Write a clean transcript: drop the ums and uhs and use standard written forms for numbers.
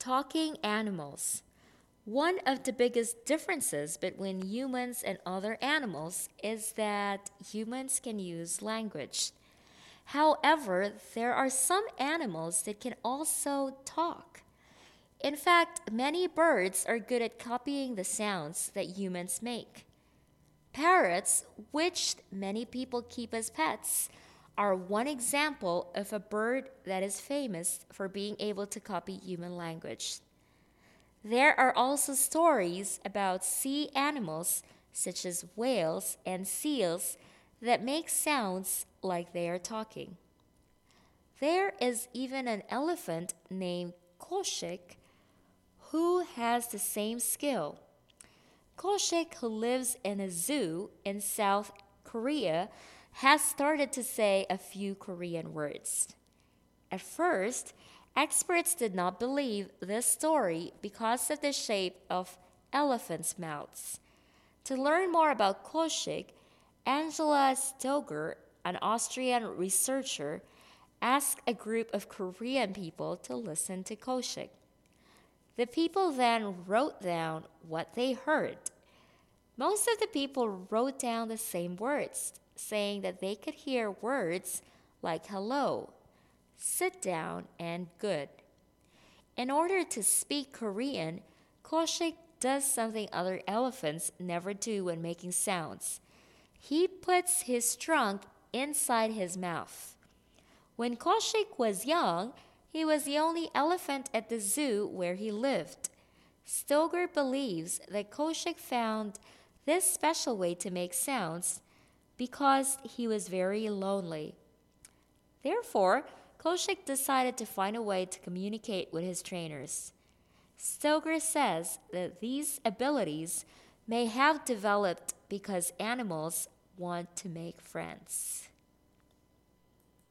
Talking animals. One of the biggest differences between humans and other animals is that humans can use language. However, there are some animals that can also talk. In fact, many birds are good at copying the sounds that humans make. Parrots, which many people keep as pets, are one example of a bird that is famous for being able to copy human language. There are also stories about sea animals, such as whales and seals, that make sounds like they are talking. There is even an elephant named Koshik who has the same skill. Koshik, who lives in a zoo in South Korea, has started to say a few Korean words. At first, experts did not believe this story because of the shape of elephants' mouths. To learn more about Koshik, Angela Stoger, an Austrian researcher, asked a group of Korean people to listen to Koshik. The people then wrote down what they heard. Most of the people wrote down the same words, saying that they could hear words like hello, sit down, and good. In order to speak Korean, Koshik does something other elephants never do when making sounds. He puts his trunk inside his mouth. When Koshik was young, he was the only elephant at the zoo where he lived. Stoger believes that Koshik found this special way to make sounds because he was very lonely. Therefore, Koshik decided to find a way to communicate with his trainers. Stoger says that these abilities may have developed because animals want to make friends.